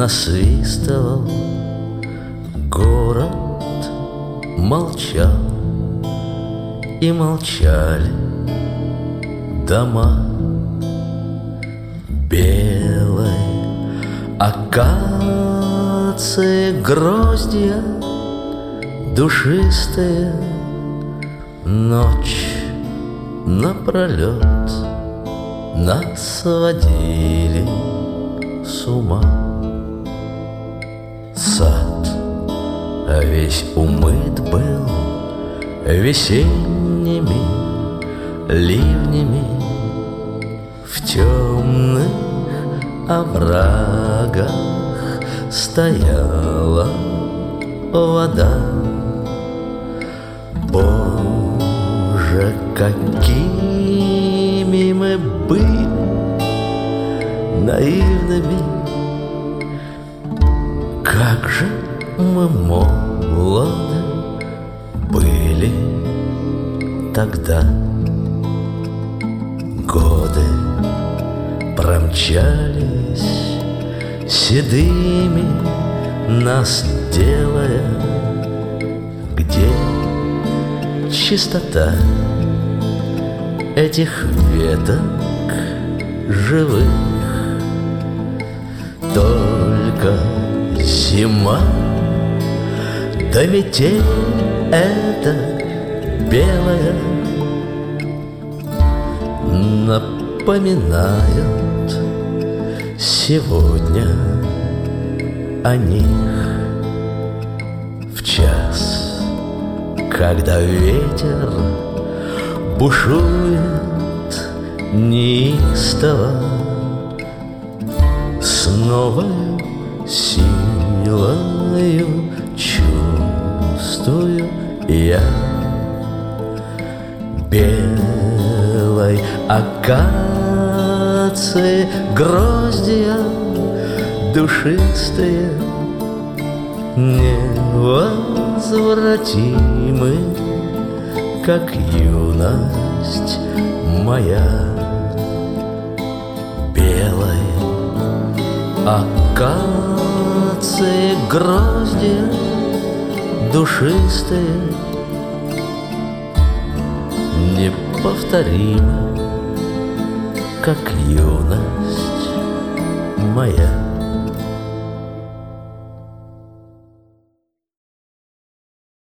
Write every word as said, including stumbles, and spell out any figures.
насвистывал, город молчал, и молчали дома. Белой акации гроздья душистые ночь напролет нас водили с ума. Сад весь умыт был весенними ливнями, в темных оврагах стояла вода. Боже, какими мы были наивными, как же мы молоды были тогда. Годы промчались седыми, нас делая, где чистота этих веток живых. Только зима да метель эта белая напоминают сегодня о них. В час, когда ветер бушует неистово, с новой силою чувствую я белой акации гроздья душистые невозвратимы, как юность моя. Белой акации гроздья душистые неповторимы, как юность моя.